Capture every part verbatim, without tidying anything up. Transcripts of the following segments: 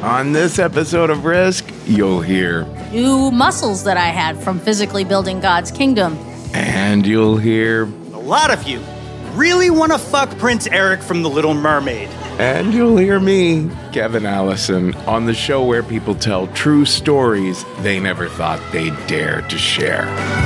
On this episode of Risk, you'll hear new muscles that I had from physically building God's kingdom. And you'll hear a lot of you really want to fuck Prince Eric from The Little Mermaid. And you'll hear me, Kevin Allison, on the show where people tell true stories they never thought they'd dare to share.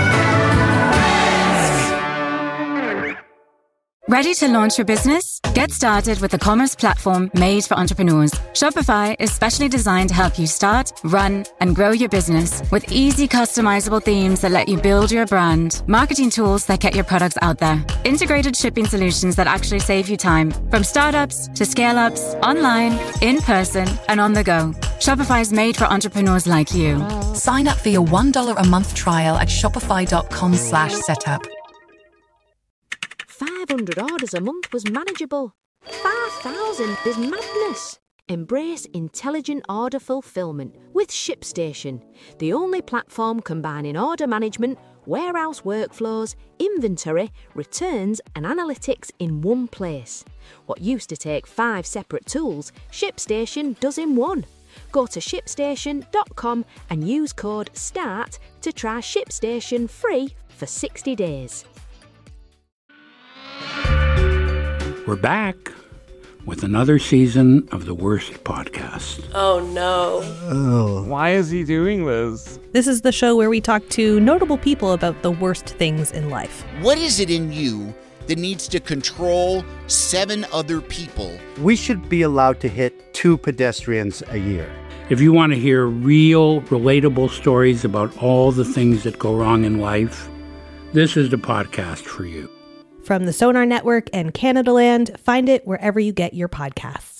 Ready to launch your business? Get started with the commerce platform made for entrepreneurs. Shopify is specially designed to help you start, run, and grow your business with easy customizable themes that let you build your brand, marketing tools that get your products out there, integrated shipping solutions that actually save you time, from startups to scale-ups, online, in person, and on the go. Shopify is made for entrepreneurs like you. Sign up for your one dollar a month trial at shopify.com slash setup. five hundred orders a month was manageable. five thousand is madness. Embrace intelligent order fulfillment with ShipStation, the only platform combining order management, warehouse workflows, inventory, returns and analytics in one place. What used to take five separate tools, ShipStation does in one. Go to ship station dot com and use code START to try ShipStation free for sixty days. We're back with another season of the Worst Podcast. Oh, no. Oh. Why is he doing this? This is the show where we talk to notable people about the worst things in life. What is it in you that needs to control seven other people? We should be allowed to hit two pedestrians a year. If you want to hear real, relatable stories about all the things that go wrong in life, this is the podcast for you. From the Sonar Network and Canadaland, find it wherever you get your podcasts.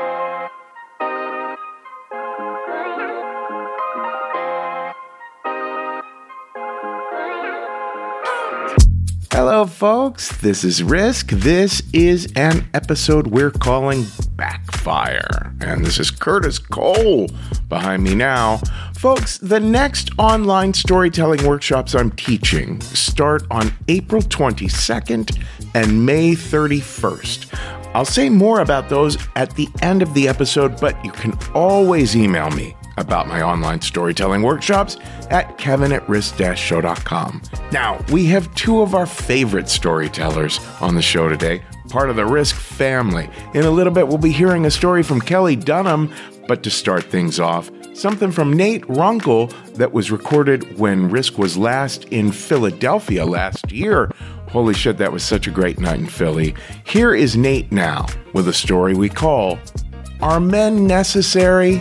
Hello, folks. This is Risk. This is an episode we're calling Backfire. And this is Curtis Cole behind me now. Folks, the next online storytelling workshops I'm teaching start on April twenty-second and May thirty-first. I'll say more about those at the end of the episode, but you can always email me about my online storytelling workshops at kevin at risk dash show dot com. Now, we have two of our favorite storytellers on the show today, part of the Risk family. In a little bit, we'll be hearing a story from Kelly Dunham, but to start things off, something from Nate Runkle that was recorded when Risk was last in Philadelphia last year. Holy shit, that was such a great night in Philly. Here is Nate now with a story we call Are Men Necessary?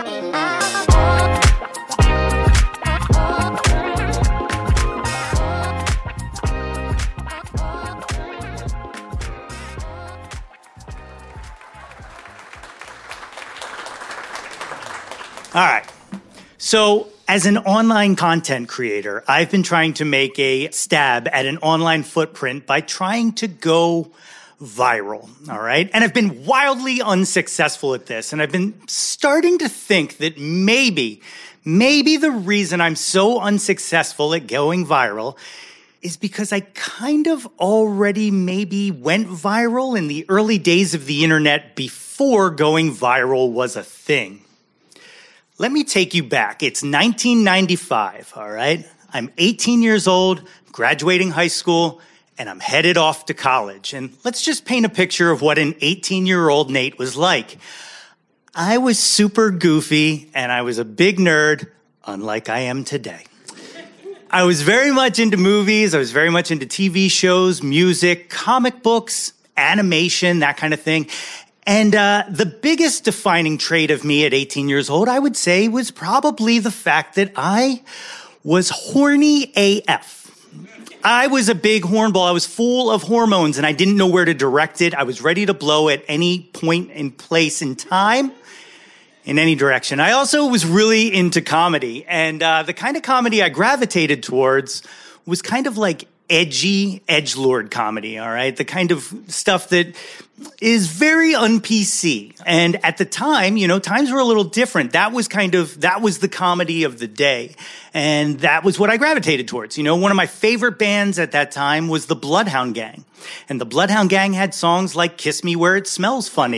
All right. So as an online content creator, I've been trying to make a stab at an online footprint by trying to go viral. All right. And I've been wildly unsuccessful at this. And I've been starting to think that maybe, maybe the reason I'm so unsuccessful at going viral is because I kind of already maybe went viral in the early days of the internet before going viral was a thing. Let me take you back. It's nineteen ninety-five, all right? I'm eighteen years old, graduating high school, and I'm headed off to college. And let's just paint a picture of what an eighteen-year-old Nate was like. I was super goofy, and I was a big nerd, unlike I am today. I was very much into movies. I was very much into T V shows, music, comic books, animation, that kind of thing. And uh, the biggest defining trait of me at eighteen years old, I would say, was probably the fact that I was horny A F. I was a big hornball. I was full of hormones, and I didn't know where to direct it. I was ready to blow at any point in place in time, in any direction. I also was really into comedy, and uh, the kind of comedy I gravitated towards was kind of like edgy edgelord comedy, all right? The kind of stuff that is very un-P C. And at the time, you know, times were a little different. That was kind of, that was the comedy of the day. And that was what I gravitated towards. You know, one of my favorite bands at that time was the Bloodhound Gang. And the Bloodhound Gang had songs like Kiss Me Where It Smells Funny,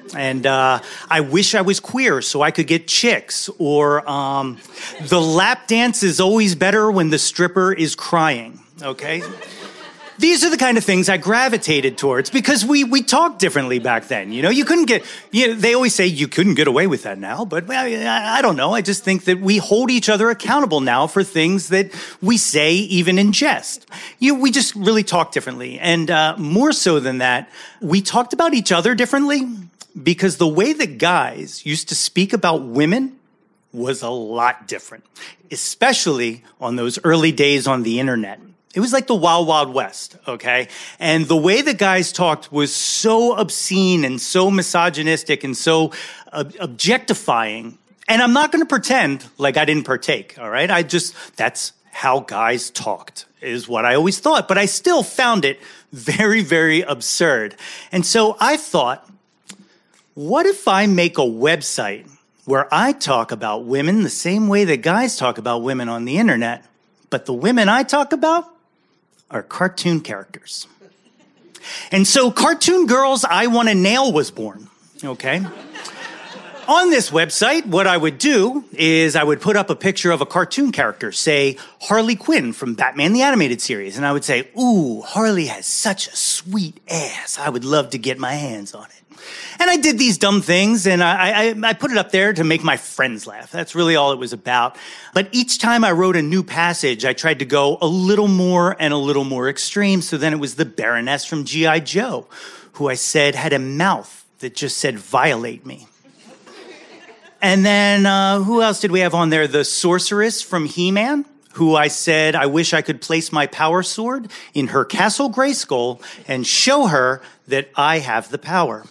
And uh, I wish I was queer so I could get chicks. Or um, the lap dance is always better when the stripper is crying, okay? These are the kind of things I gravitated towards because we we talked differently back then. You know, you couldn't get, you know, they always say you couldn't get away with that now, but I, I don't know. I just think that we hold each other accountable now for things that we say even in jest. You know, we just really talk differently. And uh, more so than that, we talked about each other differently because the way that guys used to speak about women was a lot different, especially on those early days on the internet. It was like the Wild Wild West, okay? And the way the guys talked was so obscene and so misogynistic and so ob- objectifying. And I'm not going to pretend like I didn't partake, all right? I just, that's how guys talked, is what I always thought. But I still found it very, very absurd. And so I thought, what if I make a website where I talk about women the same way that guys talk about women on the internet, but the women I talk about are cartoon characters. And so Cartoon Girls I Want to Nail was born, okay? On this website, what I would do is I would put up a picture of a cartoon character, say Harley Quinn from Batman the Animated Series, and I would say, ooh, Harley has such a sweet ass. I would love to get my hands on it. And I did these dumb things, and I, I, I put it up there to make my friends laugh. That's really all it was about. But each time I wrote a new passage, I tried to go a little more and a little more extreme. So then it was the Baroness from G I Joe, who I said had a mouth that just said, violate me. And then uh, who else did we have on there? The Sorceress from He-Man, who I said, I wish I could place my power sword in her Castle Grayskull and show her that I have the power.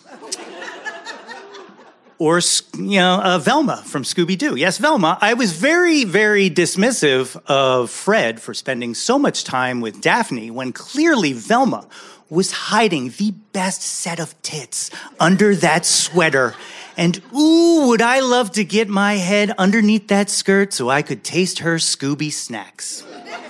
Or, you know, uh, Velma from Scooby-Doo. Yes, Velma. I was very, very dismissive of Fred for spending so much time with Daphne when clearly Velma was hiding the best set of tits under that sweater. And ooh, would I love to get my head underneath that skirt so I could taste her Scooby snacks.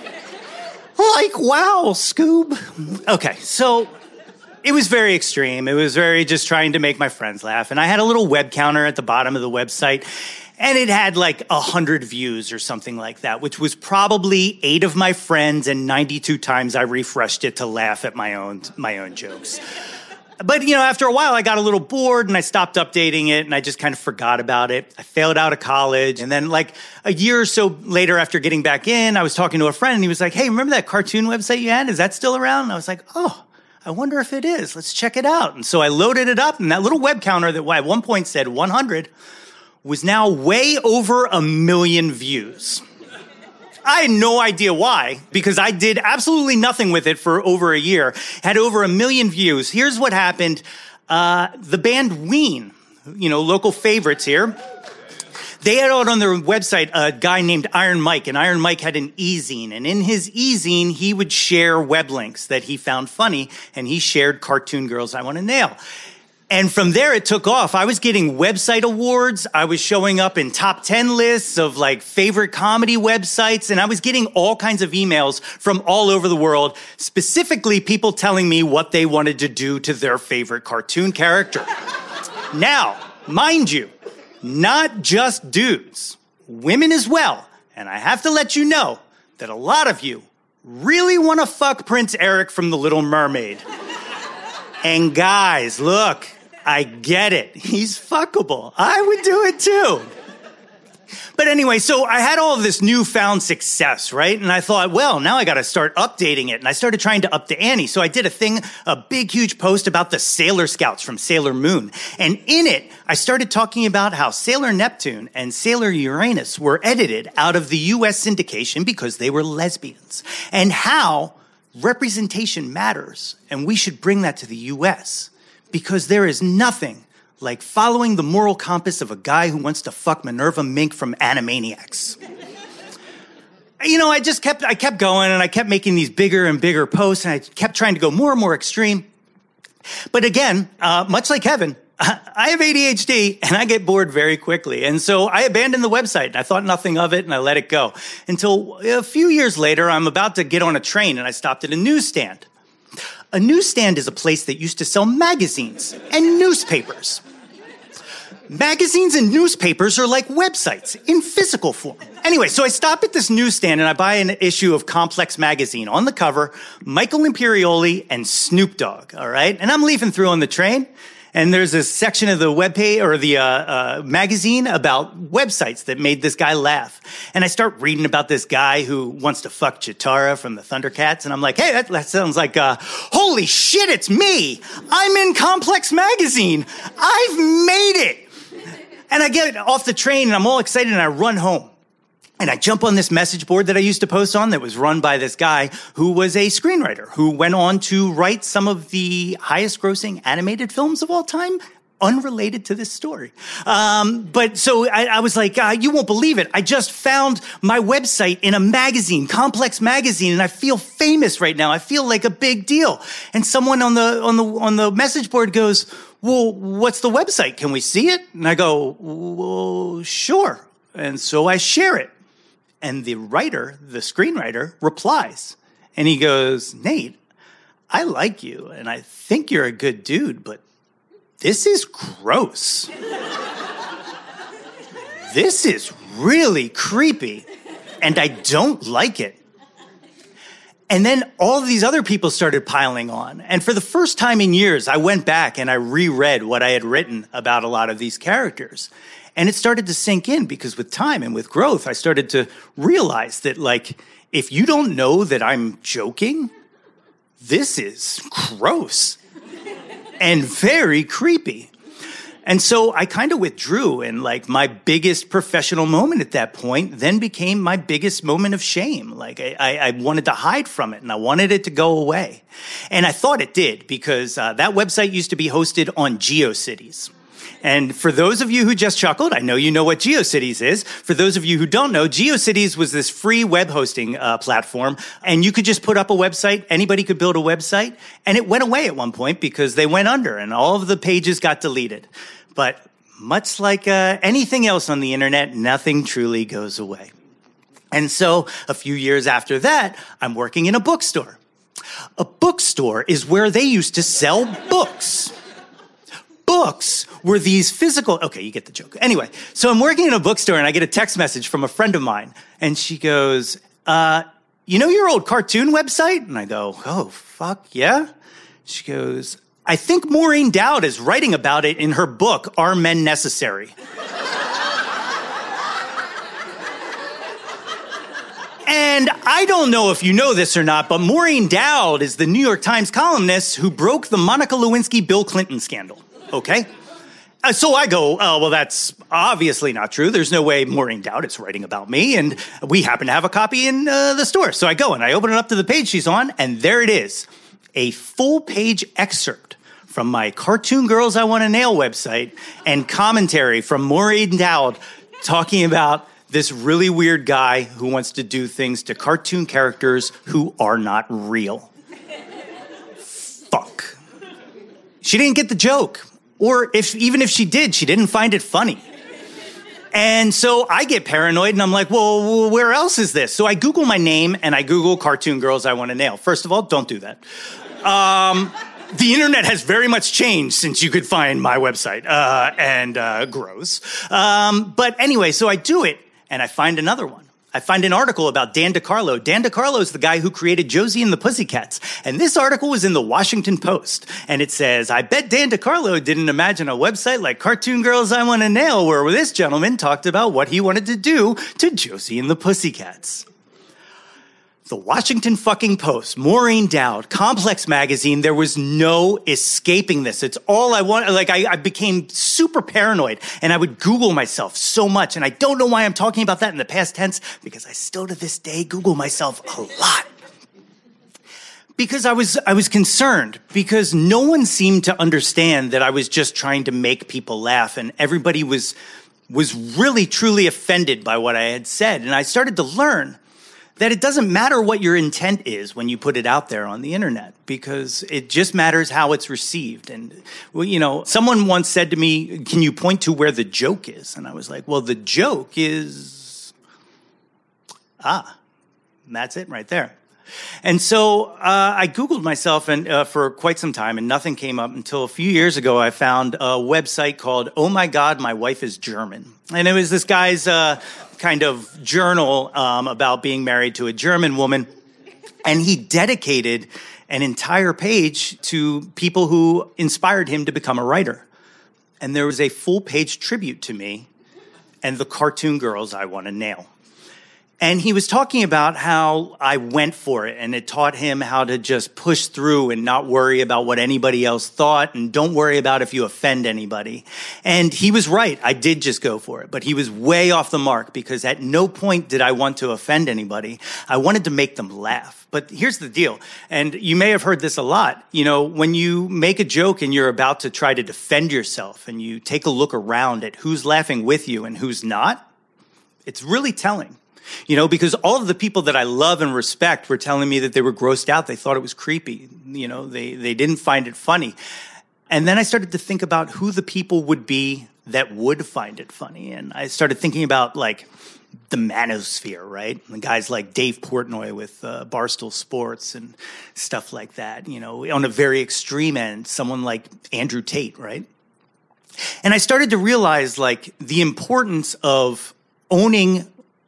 Like, wow, Scoob. Okay, so it was very extreme. It was very just trying to make my friends laugh. And I had a little web counter at the bottom of the website, and it had like a hundred views or something like that, which was probably eight of my friends and ninety-two times I refreshed it to laugh at my own, my own jokes. But, you know, after a while, I got a little bored and I stopped updating it and I just kind of forgot about it. I failed out of college. And then like a year or so later after getting back in, I was talking to a friend and he was like, hey, remember that cartoon website you had? Is that still around? And I was like, oh, I wonder if it is. Let's check it out. And so I loaded it up and that little web counter that at one point said one hundred was now way over a million views. I had no idea why, because I did absolutely nothing with it for over a year. Had over a million views. Here's what happened. Uh, the band Ween, you know, local favorites here, they had out on their website a guy named Iron Mike, and Iron Mike had an e-zine. And in his e-zine, he would share web links that he found funny, and he shared Cartoon Girls I Want to Nail. And from there, it took off. I was getting website awards. I was showing up in top ten lists of like favorite comedy websites. And I was getting all kinds of emails from all over the world, specifically people telling me what they wanted to do to their favorite cartoon character. Now, mind you, not just dudes, women as well. And I have to let you know that a lot of you really want to fuck Prince Eric from The Little Mermaid. And guys, look, I get it. He's fuckable. I would do it too. But anyway, so I had all of this newfound success, right? And I thought, well, now I got to start updating it. And I started trying to up the ante. So I did a thing, a big, huge post about the Sailor Scouts from Sailor Moon. And in it, I started talking about how Sailor Neptune and Sailor Uranus were edited out of the U S syndication because they were lesbians. And how representation matters, and we should bring that to the U S because there is nothing like following the moral compass of a guy who wants to fuck Minerva Mink from Animaniacs. You know, I just kept, I kept going and I kept making these bigger and bigger posts and I kept trying to go more and more extreme. But again, uh, much like Kevin, I have A D H D and I get bored very quickly. And so I abandoned the website and I thought nothing of it and I let it go. Until a few years later, I'm about to get on a train and I stopped at a newsstand. A newsstand is a place that used to sell magazines and newspapers. Magazines and newspapers are like websites in physical form. Anyway, so I stop at this newsstand and I buy an issue of Complex Magazine. On the cover, Michael Imperioli and Snoop Dogg, all right? And I'm leafing through on the train, and there's a section of the webpage or the uh, uh, magazine about websites that made this guy laugh. And I start reading about this guy who wants to fuck Chitara from the Thundercats, and I'm like, hey, that, that sounds like, uh, holy shit, it's me! I'm in Complex Magazine! I've made it! And I get off the train, and I'm all excited, and I run home. And I jump on this message board that I used to post on that was run by this guy who was a screenwriter who went on to write some of the highest-grossing animated films of all time, unrelated to this story. Um, but so I, I was like, uh, you won't believe it. I just found my website in a magazine, Complex Magazine, and I feel famous right now. I feel like a big deal. And someone on the on the on the message board goes, well, what's the website? Can we see it? And I go, well, sure. And so I share it. And the writer, the screenwriter, replies. And he goes, Nate, I like you, and I think you're a good dude, but this is gross. This is really creepy, and I don't like it. And then all of these other people started piling on. And for the first time in years, I went back and I reread what I had written about a lot of these characters. And it started to sink in because with time and with growth, I started to realize that, like, if you don't know that I'm joking, this is gross and very creepy. And so I kind of withdrew, and like my biggest professional moment at that point then became my biggest moment of shame. Like I, I, I wanted to hide from it, and I wanted it to go away. And I thought it did, because uh, that website used to be hosted on GeoCities. And for those of you who just chuckled, I know you know what GeoCities is. For those of you who don't know, GeoCities was this free web hosting uh, platform, and you could just put up a website. Anybody could build a website, and it went away at one point because they went under, and all of the pages got deleted. But much like uh, anything else on the internet, nothing truly goes away. And so a few years after that, I'm working in a bookstore. A bookstore is where they used to sell books. Books were these physical, okay, you get the joke. Anyway, so I'm working in a bookstore and I get a text message from a friend of mine, and she goes, uh, you know your old cartoon website? And I go, oh, fuck, yeah? She goes, I think Maureen Dowd is writing about it in her book, Are Men Necessary? And I don't know if you know this or not, but Maureen Dowd is the New York Times columnist who broke the Monica Lewinsky-Bill Clinton scandal. Okay? Uh, so I go, oh, well, that's obviously not true. There's no way Maureen Dowd is writing about me. And we happen to have a copy in uh, the store. So I go and I open it up to the page she's on, and there it is. A full-page excerpt from my Cartoon Girls I Want to Nail website and commentary from Maureen Dowd talking about this really weird guy who wants to do things to cartoon characters who are not real. Fuck. She didn't get the joke. Or if even if she did, she didn't find it funny. And so I get paranoid, and I'm like, well, where else is this? So I Google my name, and I Google Cartoon Girls I Want to Nail. First of all, don't do that. Um, the internet has very much changed since you could find my website, uh, and uh, gross. Um, but anyway, so I do it, and I find another one. I find an article about Dan DeCarlo. Dan DeCarlo is the guy who created Josie and the Pussycats. And this article was in the Washington Post. And it says, I bet Dan DeCarlo didn't imagine a website like Cartoon Girls I Want to Nail, where this gentleman talked about what he wanted to do to Josie and the Pussycats. The Washington fucking Post, Maureen Dowd, Complex Magazine, there was no escaping this. It's all I want. Like, I, I became super paranoid, and I would Google myself so much. And I don't know why I'm talking about that in the past tense, because I still to this day Google myself a lot. Because I was, I was concerned, because no one seemed to understand that I was just trying to make people laugh, and everybody was, was really, truly offended by what I had said. And I started to learn that it doesn't matter what your intent is when you put it out there on the internet, because it just matters how it's received. And, well, you know, someone once said to me, can you point to where the joke is? And I was like, well, the joke is, ah, that's it right there. And so uh, I Googled myself and uh, for quite some time, and nothing came up until a few years ago. I found a website called Oh My God, My Wife is German. And it was this guy's uh, kind of journal um, about being married to a German woman. And he dedicated an entire page to people who inspired him to become a writer. And there was a full-page tribute to me and the cartoon girls I want to nail. And he was talking about how I went for it, and it taught him how to just push through and not worry about what anybody else thought, and don't worry about if you offend anybody. And he was right. I did just go for it, but he was way off the mark, because at no point did I want to offend anybody. I wanted to make them laugh. But here's the deal, and you may have heard this a lot. You know, when you make a joke and you're about to try to defend yourself, and you take a look around at who's laughing with you and who's not, it's really telling. You know, because all of the people that I love and respect were telling me that they were grossed out. They thought it was creepy. You know, they, they didn't find it funny. And then I started to think about who the people would be that would find it funny. And I started thinking about, like, the manosphere, right? And guys like Dave Portnoy with uh, Barstool Sports and stuff like that. You know, on a very extreme end, someone like Andrew Tate, right? And I started to realize, like, the importance of owning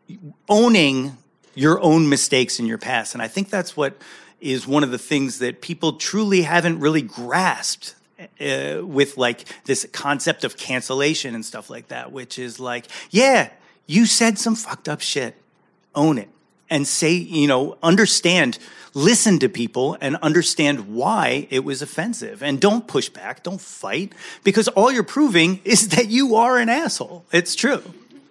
owning your own mistakes in your past. And I think that's what is one of the things that people truly haven't really grasped uh, with, like, this concept of cancellation and stuff like that, which is like, yeah, you said some fucked up shit. Own it. And say, you know, understand, listen to people and understand why it was offensive. And don't push back, don't fight, because all you're proving is that you are an asshole. It's true.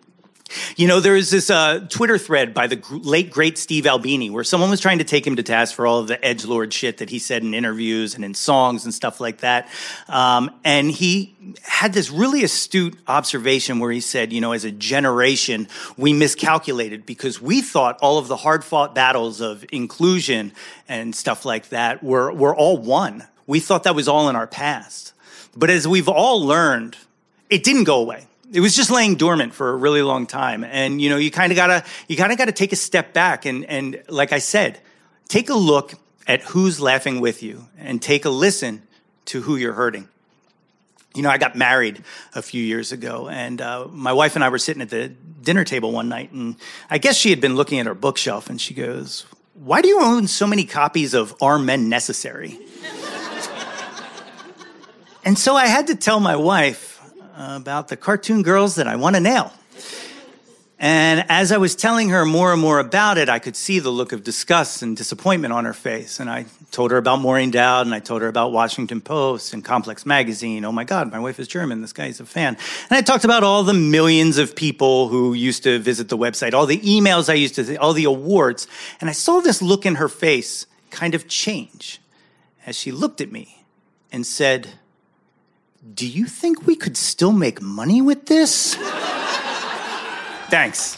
You know, there was this uh, Twitter thread by the gr- late, great Steve Albini where someone was trying to take him to task for all of the edgelord shit that he said in interviews and in songs and stuff like that. Um, and he had this really astute observation where he said, you know, as a generation, we miscalculated because we thought all of the hard-fought battles of inclusion and stuff like that were, were all won. We thought that was all in our past. But as we've all learned, it didn't go away. It was just laying dormant for a really long time. And, you know, you kind of gotta, you kind of gotta take a step back and, and like I said, take a look at who's laughing with you and take a listen to who you're hurting. You know, I got married a few years ago, and uh, my wife and I were sitting at the dinner table one night, and I guess she had been looking at her bookshelf, and she goes, "Why do you own so many copies of Are Men Necessary?" And so I had to tell my wife about the cartoon girls that I want to nail. And as I was telling her more and more about it, I could see the look of disgust and disappointment on her face. And I told her about Maureen Dowd, and I told her about Washington Post and Complex Magazine. Oh my God, my wife is German. This guy's a fan. And I talked about all the millions of people who used to visit the website, all the emails I used to, all the awards. And I saw this look in her face kind of change as she looked at me and said, "Do you think we could still make money with this?" Thanks.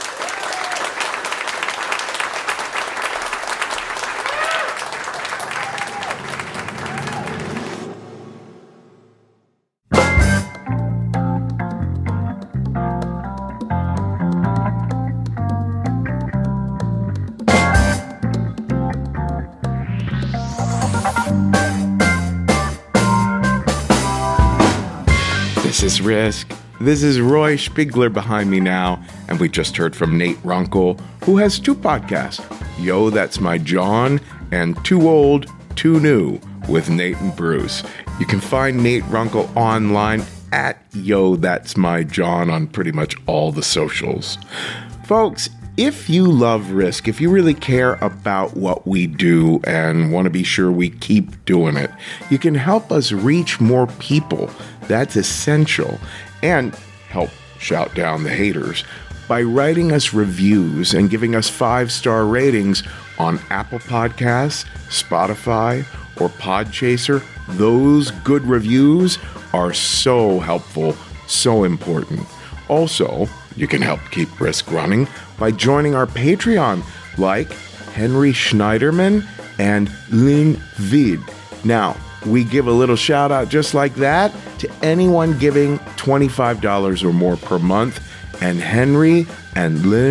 This is Risk. This is Roy Spiegler behind me now, and we just heard from Nate Runkle, who has two podcasts, Yo, That's My John, and Too Old, Too New, with Nate and Bruce. You can find Nate Runkle online at Yo, That's My John on pretty much all the socials. Folks, if you love Risk, if you really care about what we do and want to be sure we keep doing it, you can help us reach more people. That's essential. And help shout down the haters by writing us reviews and giving us five-star ratings on Apple Podcasts, Spotify, or Podchaser. Those good reviews are so helpful, so important. Also, you can help keep Risk running by joining our Patreon, like Henry Schneiderman and Lynn Vid. Now, we give a little shout out just like that to anyone giving twenty-five dollars or more per month. And Henry and Lynn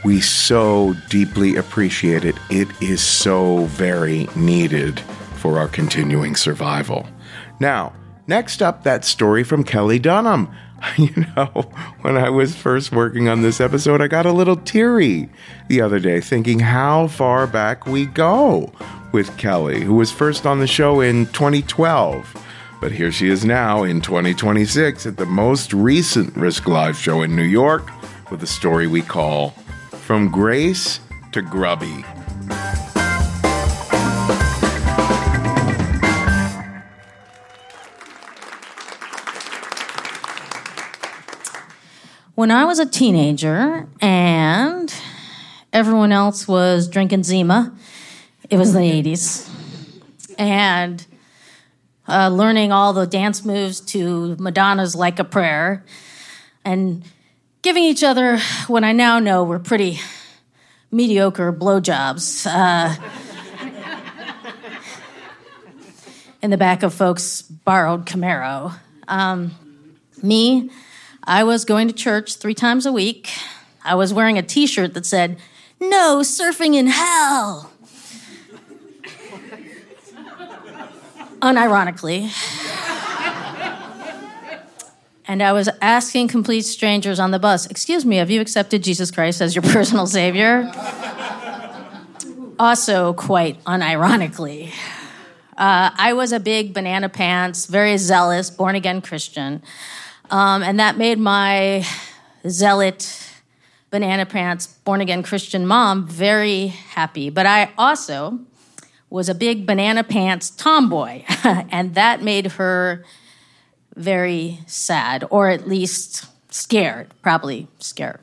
We so deeply appreciate it. It is so very needed for our continuing survival. Now, next up, that story from Kelly Dunham. You know, when I was first working on this episode, I got a little teary the other day thinking how far back we go with Kelly, who was first on the show in twenty twelve. But here she is now in twenty twenty-six at the most recent Risk Live show in New York with a story we call From Grace to Grubby. When I was a teenager and everyone else was drinking Zima, it was the eighties, and uh, learning all the dance moves to Madonna's Like a Prayer, and giving each other what I now know were pretty mediocre blowjobs uh, in the back of folks' borrowed Camaro. Um, me... I was going to church three times a week. I was wearing a t-shirt that said, "No surfing in hell." Unironically. And I was asking complete strangers on the bus, "Excuse me, have you accepted Jesus Christ as your personal savior?" Also quite unironically. Uh, I was a big banana pants, very zealous, born-again Christian. Um, and that made my zealot, banana pants, born-again Christian mom very happy. But I also was a big banana pants tomboy, and that made her very sad, or at least scared, probably scared.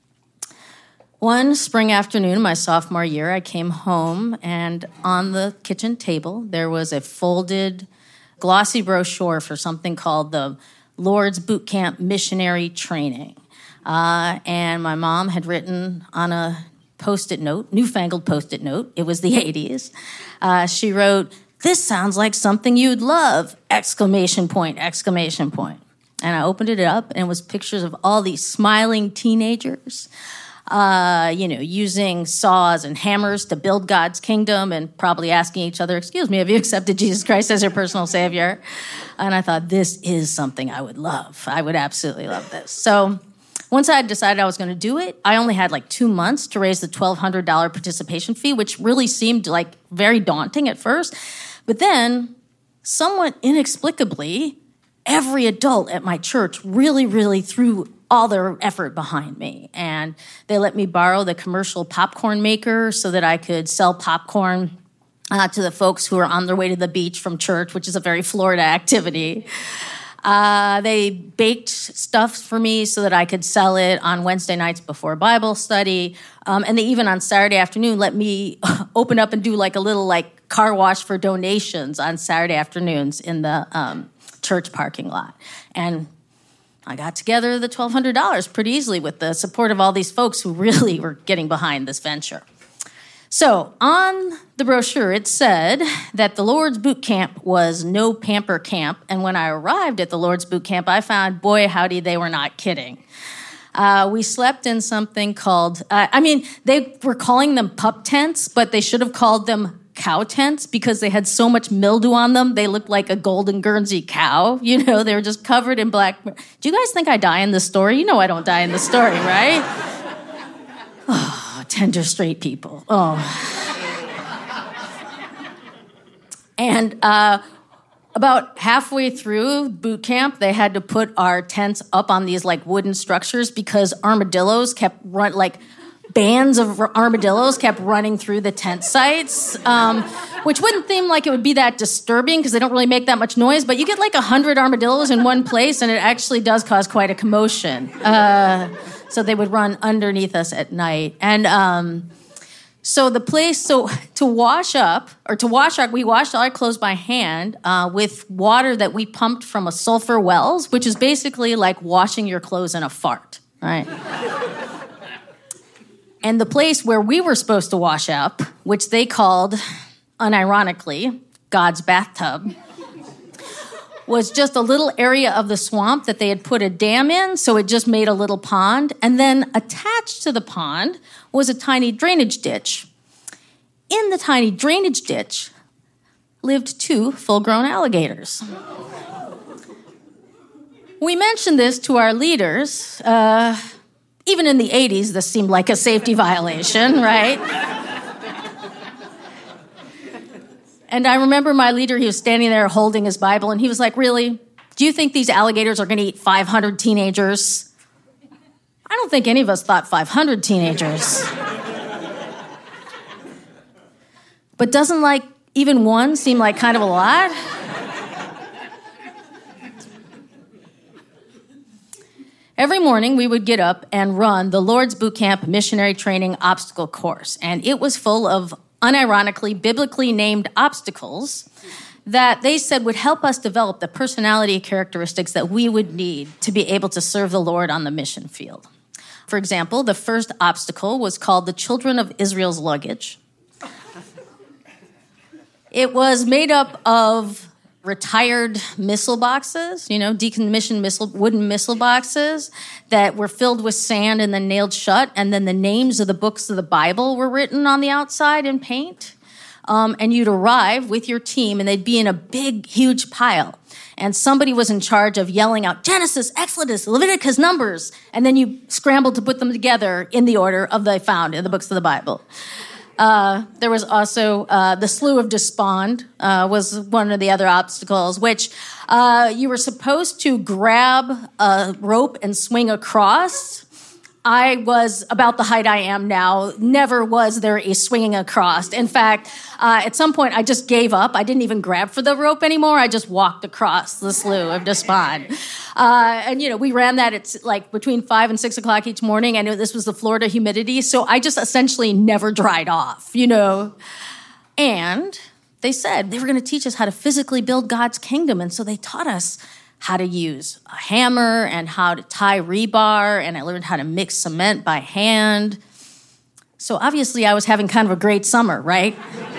One spring afternoon, my sophomore year, I came home, and on the kitchen table, there was a folded, glossy brochure for something called the Lord's Boot Camp Missionary Training. Uh, and my mom had written on a Post-it note, newfangled Post-it note, it was the eighties, uh, she wrote, "This sounds like something you'd love!" Exclamation point, exclamation point. And I opened it up, and it was pictures of all these smiling teenagers, uh, you know, using saws and hammers to build God's kingdom and probably asking each other, "Excuse me, have you accepted Jesus Christ as your personal savior?" And I thought, this is something I would love. I would absolutely love this. So once I had decided I was going to do it, I only had like two months to raise the twelve hundred dollars participation fee, which really seemed like very daunting at first. But then, somewhat inexplicably, every adult at my church really, really threw all their effort behind me. And they let me borrow the commercial popcorn maker so that I could sell popcorn uh, to the folks who are on their way to the beach from church, which is a very Florida activity. Uh, they baked stuff for me so that I could sell it on Wednesday nights before Bible study. Um, and they even on Saturday afternoon let me open up and do like a little like car wash for donations on Saturday afternoons in the um, church parking lot. And I got together the twelve hundred dollars pretty easily with the support of all these folks who really were getting behind this venture. So on the brochure, it said that the Lord's Boot Camp was no pamper camp. And when I arrived at the Lord's Boot Camp, I found, boy, howdy, they were not kidding. Uh, we slept in something called, uh, I mean, they were calling them pup tents, but they should have called them cow tents because they had so much mildew on them. They looked like a golden Guernsey cow. You know, they were just covered in black. Do you guys think I die in this story? You know I don't die in the story, right? Oh, tender straight people. Oh. And uh, about halfway through boot camp, they had to put our tents up on these like wooden structures because armadillos kept run like bands of armadillos kept running through the tent sites, um, which wouldn't seem like it would be that disturbing because they don't really make that much noise. But you get like a hundred armadillos in one place, and it actually does cause quite a commotion. Uh, so they would run underneath us at night, and. Um, So the place, so to wash up, or to wash our, we washed all our clothes by hand uh, with water that we pumped from a sulfur wells, which is basically like washing your clothes in a fart, right? And the place where we were supposed to wash up, which they called, unironically, God's bathtub, was just a little area of the swamp that they had put a dam in, so it just made a little pond. And then attached to the pond was a tiny drainage ditch. In the tiny drainage ditch lived two full-grown alligators. We mentioned this to our leaders. Uh, even in the eighties, this seemed like a safety violation, right? And I remember my leader, he was standing there holding his Bible, and he was like, really? Do you think these alligators are going to eat five hundred teenagers? I don't think any of us thought five hundred teenagers. But doesn't, like, even one seem like kind of a lot? Every morning, we would get up and run the Lord's Boot Camp Missionary Training Obstacle Course, and it was full of unironically, biblically named obstacles that they said would help us develop the personality characteristics that we would need to be able to serve the Lord on the mission field. For example, the first obstacle was called the Children of Israel's Luggage. It was made up of retired missile boxes, you know, decommissioned missile, wooden missile boxes that were filled with sand and then nailed shut, and then the names of the books of the Bible were written on the outside in paint. Um, and you'd arrive with your team, and they'd be in a big, huge pile. And somebody was in charge of yelling out, Genesis, Exodus, Leviticus, Numbers, and then you scrambled to put them together in the order of they found in the books of the Bible. Uh, there was also uh, the Slough of Despond uh, was one of the other obstacles, which uh, you were supposed to grab a rope and swing across. I was about the height I am now. Never was there a swinging across. In fact, uh, at some point, I just gave up. I didn't even grab for the rope anymore. I just walked across the Slough of Despond. Uh, and, you know, we ran that at like between five and six o'clock each morning. I knew this was the Florida humidity, so I just essentially never dried off, you know. And they said they were going to teach us how to physically build God's kingdom. And so they taught us how to use a hammer and how to tie rebar, and I learned how to mix cement by hand. So obviously I was having kind of a great summer, right?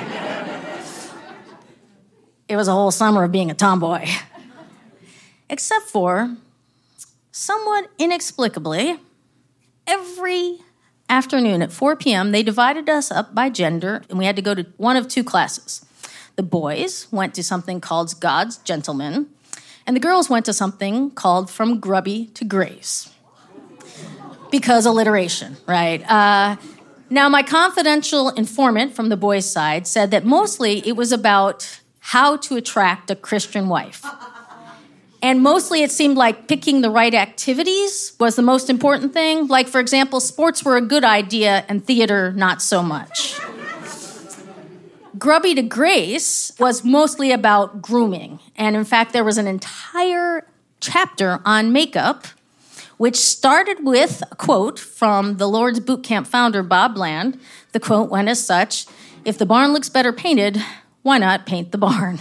It was a whole summer of being a tomboy. Except for, somewhat inexplicably, every afternoon at four p.m., they divided us up by gender, and we had to go to one of two classes. The boys went to something called God's Gentlemen, and the girls went to something called From Grubby to Grace. Because alliteration, right? Uh, now, my confidential informant from the boys' side said that mostly it was about how to attract a Christian wife. And mostly it seemed like picking the right activities was the most important thing. Like, for example, sports were a good idea and theater not so much. Grubby to Grace was mostly about grooming. And in fact, there was an entire chapter on makeup, which started with a quote from the Lord's Boot Camp founder, Bob Bland. The quote went as such, "If the barn looks better painted, why not paint the barn?"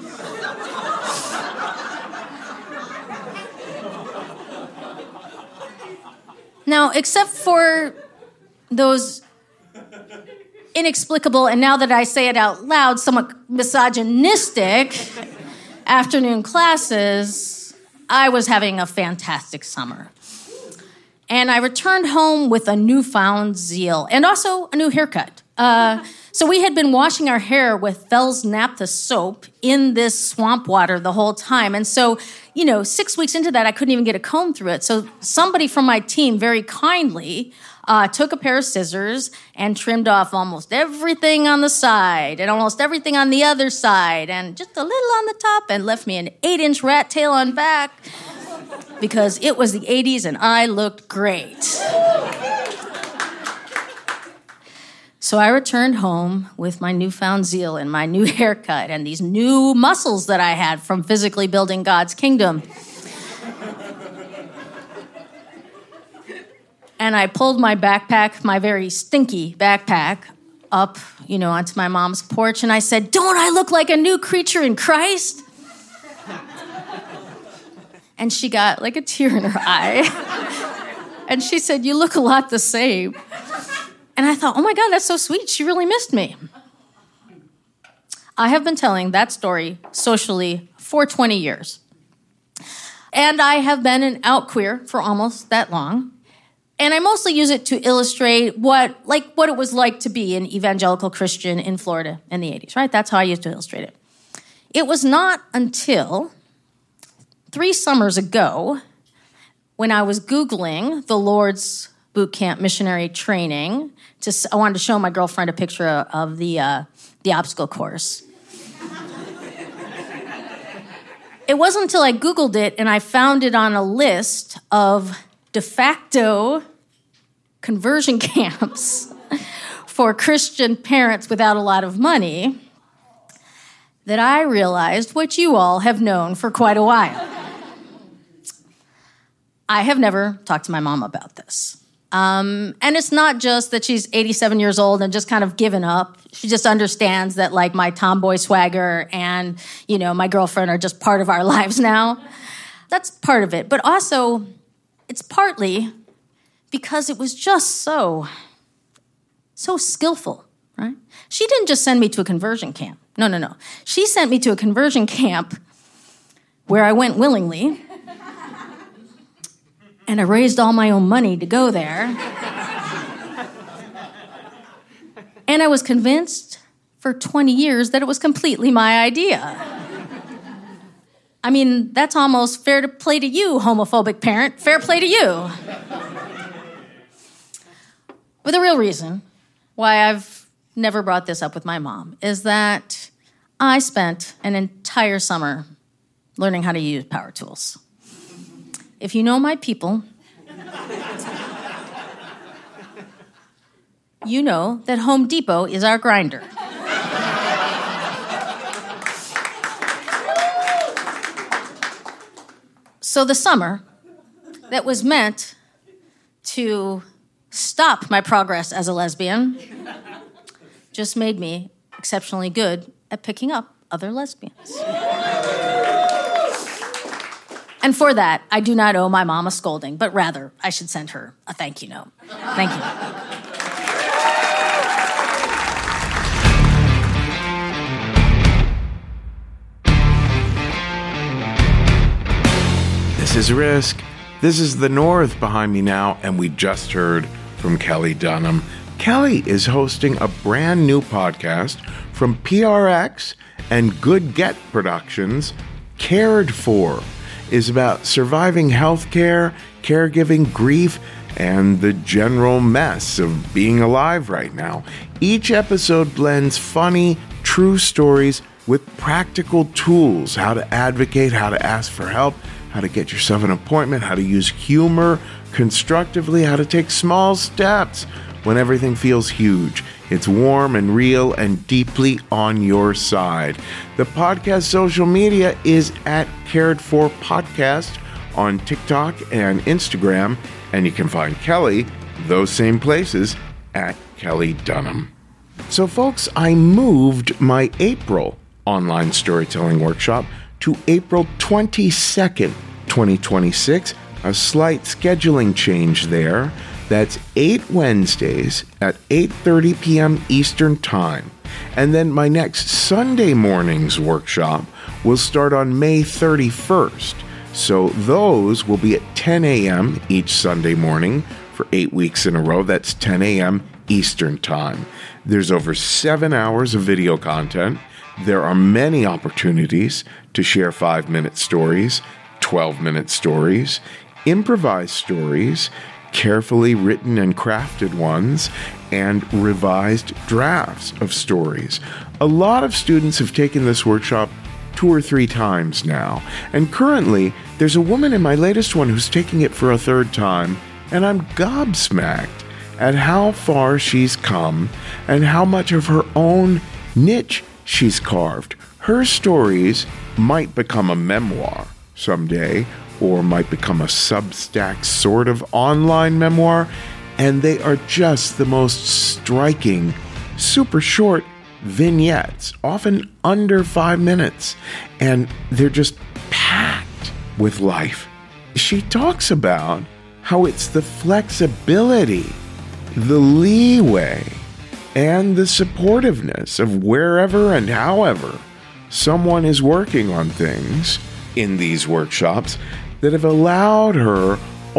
Now, except for those inexplicable, and now that I say it out loud, somewhat misogynistic afternoon classes, I was having a fantastic summer. And I returned home with a newfound zeal and also a new haircut. Uh, so we had been washing our hair with Fells Naphtha soap in this swamp water the whole time. And so, you know, six weeks into that, I couldn't even get a comb through it. So somebody from my team very kindly uh, took a pair of scissors and trimmed off almost everything on the side and almost everything on the other side and just a little on the top and left me an eight-inch rat tail on back because it was the eighties and I looked great. So I returned home with my newfound zeal and my new haircut and these new muscles that I had from physically building God's kingdom. And I pulled my backpack, my very stinky backpack, up, you know, onto my mom's porch, and I said, "Don't I look like a new creature in Christ?" And she got like a tear in her eye. And she said, "You look a lot the same." And I thought, oh my God, that's so sweet. She really missed me. I have been telling that story socially for twenty years. And I have been an out queer for almost that long. And I mostly use it to illustrate what, like, what it was like to be an evangelical Christian in Florida in the eighties, right? That's how I used to illustrate it. It was not until three summers ago when I was Googling the Lord's Boot Camp missionary training. To, I wanted to show my girlfriend a picture of the, uh, the obstacle course. It wasn't until I Googled it and I found it on a list of de facto conversion camps for Christian parents without a lot of money that I realized what you all have known for quite a while. I have never talked to my mom about this. Um, and it's not just that she's eighty-seven years old and just kind of given up. She just understands that, like, my tomboy swagger and, you know, my girlfriend are just part of our lives now. That's part of it. But also, it's partly because it was just so, so skillful, right? She didn't just send me to a conversion camp. No, no, no. She sent me to a conversion camp where I went willingly, and I raised all my own money to go there. And I was convinced for twenty years that it was completely my idea. I mean, that's almost fair to play to you, homophobic parent. Fair play to you. But the real reason why I've never brought this up with my mom is that I spent an entire summer learning how to use power tools. If you know my people, you know that Home Depot is our grinder. So the summer that was meant to stop my progress as a lesbian just made me exceptionally good at picking up other lesbians. And for that, I do not owe my mom a scolding, but rather I should send her a thank you note. Thank you. This is Risk. This is The North behind me now, and we just heard from Kelly Dunham. Kelly is hosting a brand new podcast from P R X and Good Get Productions. Cared For is about surviving healthcare, caregiving, grief, and the general mess of being alive right now. Each episode blends funny, true stories with practical tools, how to advocate, how to ask for help, how to get yourself an appointment, how to use humor constructively, how to take small steps when everything feels huge. It's warm and real and deeply on your side. The podcast social media is at Cared For Podcast on TikTok and Instagram, and you can find Kelly those same places at Kelly Dunham. So folks, I moved my April online storytelling workshop to April twenty-second, twenty twenty-six, a slight scheduling change there. That's eight Wednesdays at eight thirty p.m. Eastern Time. And then my next Sunday morning's workshop will start on May thirty-first. So those will be at ten a.m. each Sunday morning for eight weeks in a row. That's ten a.m. Eastern Time. There's over seven hours of video content. There are many opportunities to share five-minute stories, twelve-minute stories, improvised stories, carefully written and crafted ones, and revised drafts of stories. A lot of students have taken this workshop two or three times now, and currently there's a woman in my latest one who's taking it for a third time, and I'm gobsmacked at how far she's come and how much of her own niche she's carved. Her stories might become a memoir someday, or might become a Substack sort of online memoir, and they are just the most striking, super short vignettes, often under five minutes, and they're just packed with life. She talks about how it's the flexibility, the leeway, and the supportiveness of wherever and however someone is working on things in these workshops, that have allowed her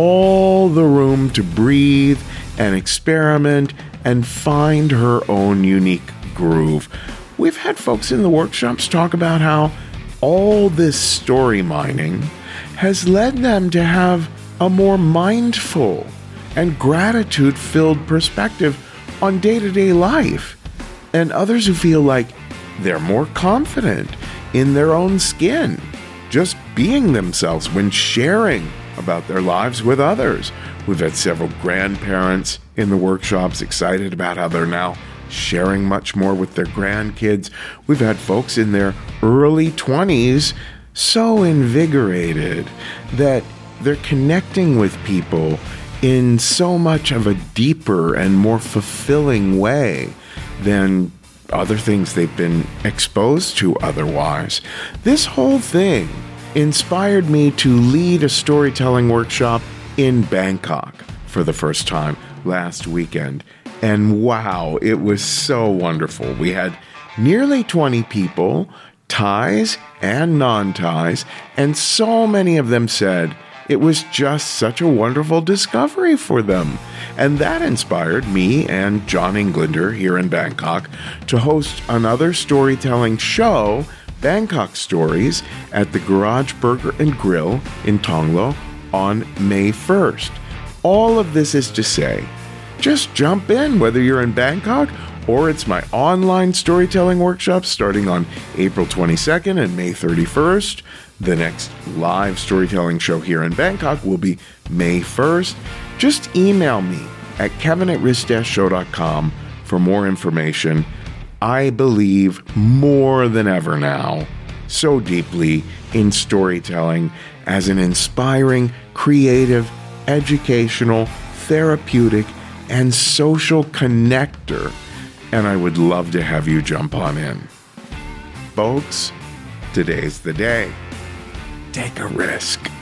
all the room to breathe and experiment and find her own unique groove. We've had folks in the workshops talk about how all this story mining has led them to have a more mindful and gratitude-filled perspective on day-to-day life, and others who feel like they're more confident in their own skin, just being themselves when sharing about their lives with others. We've had several grandparents in the workshops excited about how they're now sharing much more with their grandkids. We've had folks in their early twenties so invigorated that they're connecting with people in so much of a deeper and more fulfilling way than other things they've been exposed to otherwise. This whole thing inspired me to lead a storytelling workshop in Bangkok for the first time last weekend. And wow, it was so wonderful. We had nearly twenty people, Thais and non-Thais, and so many of them said it was just such a wonderful discovery for them. And that inspired me and John Englander here in Bangkok to host another storytelling show, Bangkok Stories, at the Garage Burger and Grill in Tonglo on May first. All of this is to say, just jump in, whether you're in Bangkok or it's my online storytelling workshop starting on April twenty-second and May thirty-first. The next live storytelling show here in Bangkok will be May first. Just email me at kevin at risk dash show dot com for more information. I believe more than ever now, so deeply in storytelling as an inspiring, creative, educational, therapeutic, and social connector, and I would love to have you jump on in. Folks, today's the day. Take a risk.